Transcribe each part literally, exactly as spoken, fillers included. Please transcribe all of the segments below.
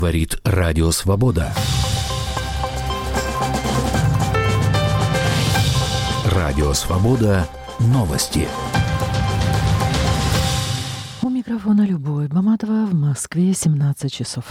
Говорит Радио Свобода. Радио Свобода. Новости. У микрофона Любовь Баматова. В Москве семнадцать часов.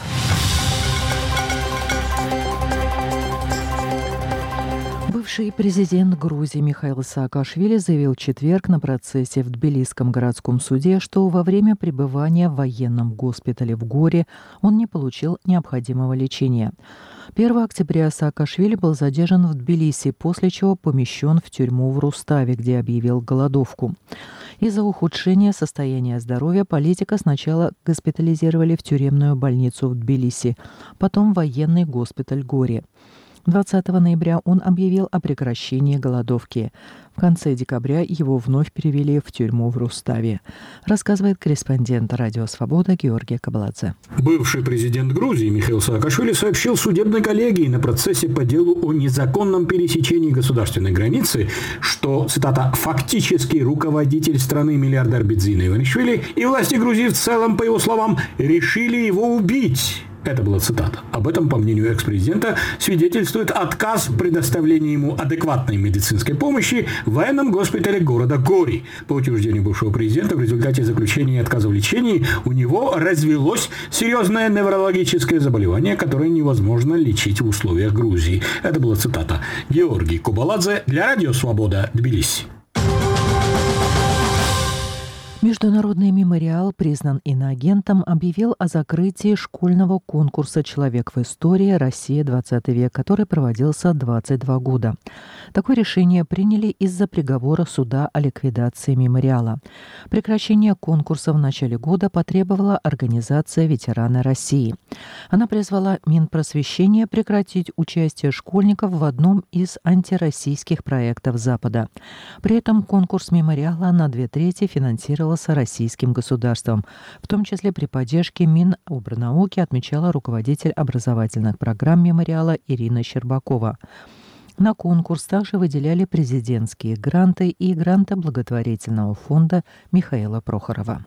Бывший президент Грузии Михаил Саакашвили заявил в четверг на процессе в Тбилисском городском суде, что во время пребывания в военном госпитале в Горе он не получил необходимого лечения. первого октября Саакашвили был задержан в Тбилиси, после чего помещен в тюрьму в Руставе, где объявил голодовку. Из-за ухудшения состояния здоровья политика сначала госпитализировали в тюремную больницу в Тбилиси, потом в военный госпиталь Горе. двадцатого ноября он объявил о прекращении голодовки. В конце декабря его вновь перевели в тюрьму в Руставе, рассказывает корреспондент Радио Свобода Георгий Кабаладзе. Бывший президент Грузии Михаил Саакашвили сообщил судебной коллегии на процессе по делу о незаконном пересечении государственной границы, что, цитата, «фактически руководитель страны миллиардер Бидзина Иванишвили и власти Грузии в целом, по его словам, решили его убить». Это была цитата. Об этом, по мнению экс-президента, свидетельствует отказ в предоставлении ему адекватной медицинской помощи в военном госпитале города Гори. По утверждению бывшего президента, в результате заключения и отказа в лечении у него развелось серьезное неврологическое заболевание, которое невозможно лечить в условиях Грузии. Это была цитата. Георгий Кабаладзе для Радио Свобода, Тбилиси. Международный мемориал признан иноагентом, объявил о закрытии школьного конкурса «Человек в истории. Россия. двадцатый век», который проводился двадцать два года. Такое решение приняли из-за приговора суда о ликвидации мемориала. Прекращение конкурса в начале года потребовала организация «Ветераны России». Она призвала Минпросвещение прекратить участие школьников в одном из антироссийских проектов Запада. При этом конкурс мемориала на две трети финансировал российским государством, в том числе при поддержке Минобрнауки, отмечала руководитель образовательных программ мемориала Ирина Щербакова. На конкурс также выделяли президентские гранты и гранты благотворительного фонда Михаила Прохорова.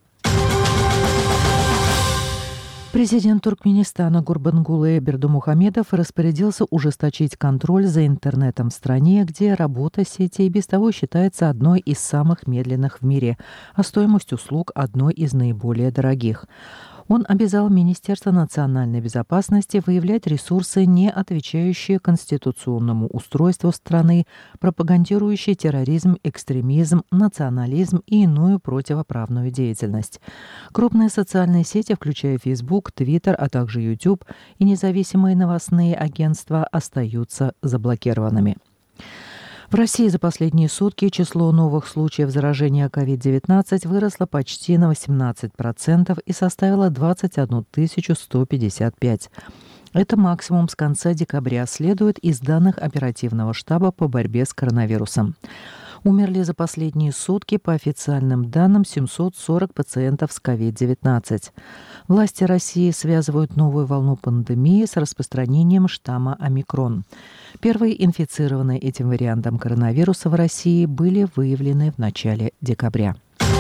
Президент Туркменистана Гурбангулы Бердымухамедов распорядился ужесточить контроль за интернетом в стране, где работа сети и без того считается одной из самых медленных в мире, а стоимость услуг одной из наиболее дорогих. Он обязал Министерство национальной безопасности выявлять ресурсы, не отвечающие конституционному устройству страны, пропагандирующие терроризм, экстремизм, национализм и иную противоправную деятельность. Крупные социальные сети, включая Facebook, Twitter, а также YouTube и независимые новостные агентства, остаются заблокированными. В России за последние сутки число новых случаев заражения ковид девятнадцать выросло почти на восемнадцать процентов и составило двадцать одну тысячу сто пятьдесят пять. Это максимум с конца декабря, следует из данных оперативного штаба по борьбе с коронавирусом. Умерли за последние сутки, по официальным данным, семьсот сорок пациентов с ковид девятнадцать. Власти России связывают новую волну пандемии с распространением штамма омикрон. Первые инфицированные этим вариантом коронавируса в России были выявлены в начале декабря.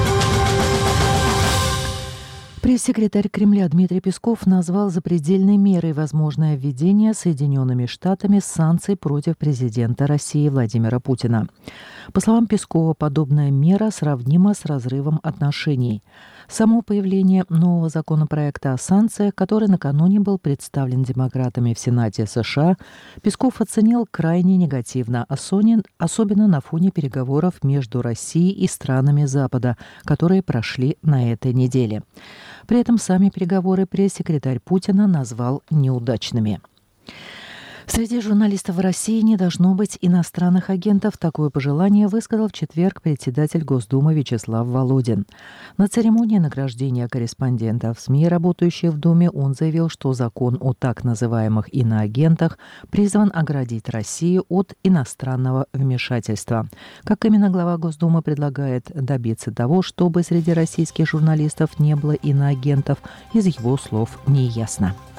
Пресс-секретарь Кремля Дмитрий Песков назвал запредельной мерой возможное введение Соединенными Штатами санкций против президента России Владимира Путина. По словам Пескова, подобная мера сравнима с разрывом отношений. Само появление нового законопроекта о санкциях, который накануне был представлен демократами в Сенате США, Песков оценил крайне негативно, особенно на фоне переговоров между Россией и странами Запада, которые прошли на этой неделе. При этом сами переговоры пресс-секретарь Путина назвал неудачными. Среди журналистов в России не должно быть иностранных агентов. Такое пожелание высказал в четверг председатель Госдумы Вячеслав Володин. На церемонии награждения корреспондентов СМИ, работающих в Думе, он заявил, что закон о так называемых иноагентах призван оградить Россию от иностранного вмешательства. Как именно глава Госдумы предлагает добиться того, чтобы среди российских журналистов не было иноагентов, из его слов не ясно.